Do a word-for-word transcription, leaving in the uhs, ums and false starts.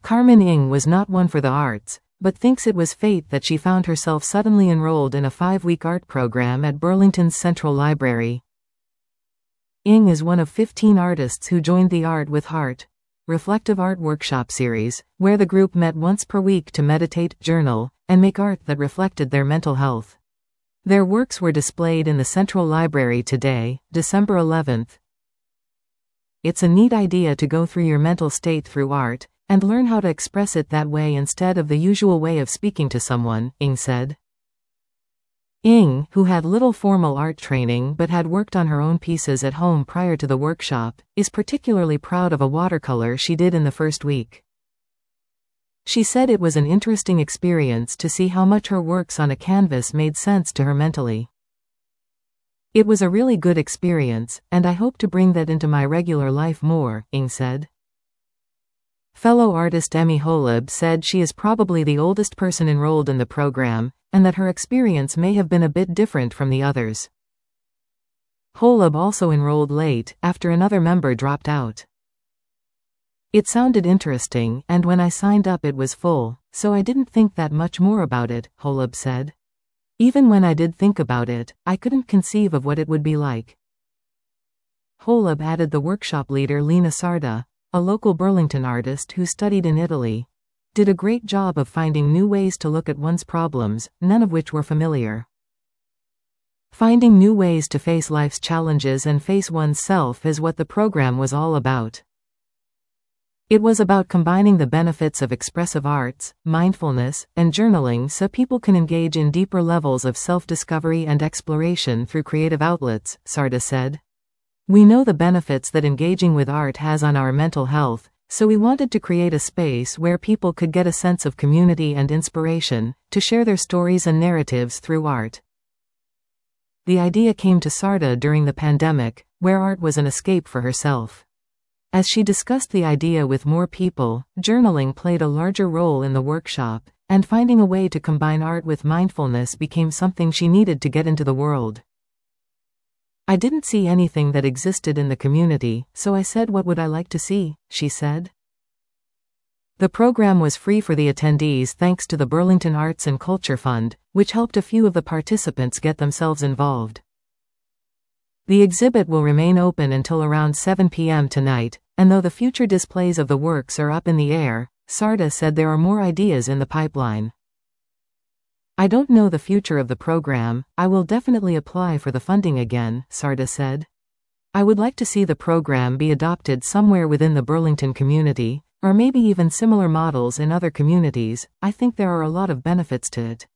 Carmen Ng was not one for the arts, but thinks it was fate that she found herself suddenly enrolled in a five-week art program at Burlington's Central Library. Ng is one of fifteen artists who joined the Art with Heart reflective art workshop series, where the group met once per week to meditate, journal, and make art that reflected their mental health. Their works were displayed in the Central Library today, December eleventh. It's a neat idea to go through your mental state through art, and learn how to express it that way instead of the usual way of speaking to someone, Ng said. Ng, who had little formal art training but had worked on her own pieces at home prior to the workshop, is particularly proud of a watercolor she did in the first week. She said it was an interesting experience to see how much her works on a canvas made sense to her mentally. It was a really good experience, and I hope to bring that into my regular life more, Ng said. Fellow artist Emmy Holub said she is probably the oldest person enrolled in the program, and that her experience may have been a bit different from the others. Holub also enrolled late, after another member dropped out. It sounded interesting, and when I signed up it was full, so I didn't think that much more about it, Holub said. Even when I did think about it, I couldn't conceive of what it would be like. Holub added the workshop leader Lena Sarda, a local Burlington artist who studied in Italy, did a great job of finding new ways to look at one's problems, none of which were familiar. Finding new ways to face life's challenges and face one's self is what the program was all about. It was about combining the benefits of expressive arts, mindfulness, and journaling so people can engage in deeper levels of self-discovery and exploration through creative outlets, Sarda said. We know the benefits that engaging with art has on our mental health, so we wanted to create a space where people could get a sense of community and inspiration, to share their stories and narratives through art. The idea came to Sarda during the pandemic, where art was an escape for herself. As she discussed the idea with more people, journaling played a larger role in the workshop, and finding a way to combine art with mindfulness became something she needed to get into the world. I didn't see anything that existed in the community, so I said, what would I like to see, she said. The program was free for the attendees thanks to the Burlington Arts and Culture Fund, which helped a few of the participants get themselves involved. The exhibit will remain open until around seven p m tonight, and though the future displays of the works are up in the air, Sarda said there are more ideas in the pipeline. I don't know the future of the program, I will definitely apply for the funding again, Sarda said. I would like to see the program be adopted somewhere within the Burlington community, or maybe even similar models in other communities. I think there are a lot of benefits to it.